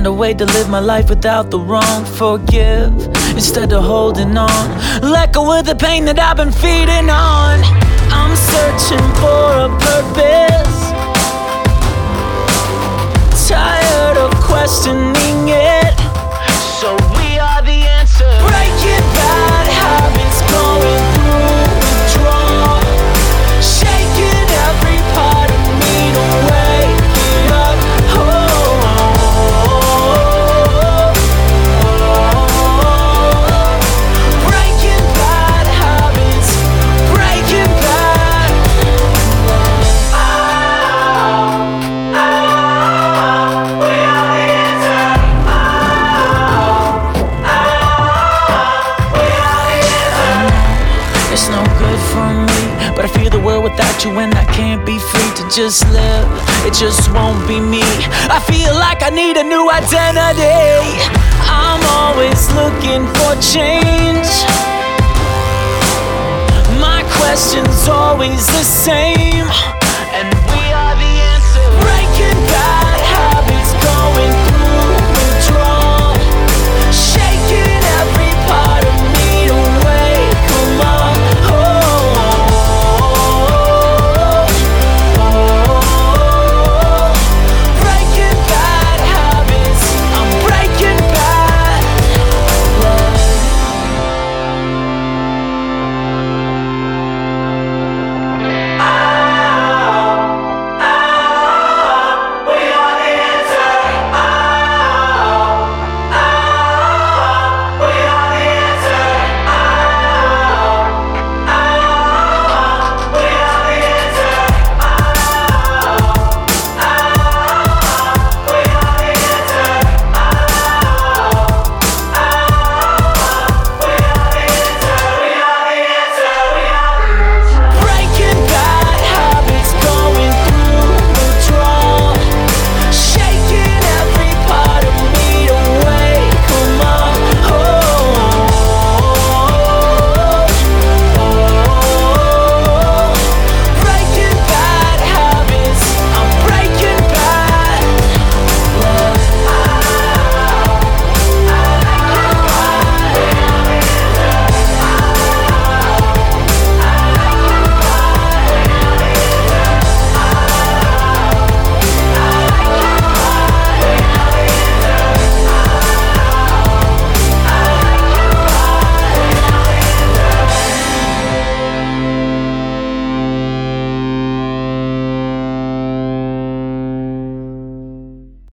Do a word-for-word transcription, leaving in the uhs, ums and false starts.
find a way to live my life without the wrong. Forgive instead of holding on. Let go of the pain that I've been feeding on. I'm searching for a purpose, tired of questioning it. So we are the answer. Breaking bad habits, going through withdrawal, shaking every part of me to wake it up. Oh, breaking bad habits, breaking bad. Oh, oh, we are the answer. It's no good for me, but I feel the world without you and I can't be free to just live. It just won't be me. I feel like I need a new identity. I'm always looking for change. My question's always the same, and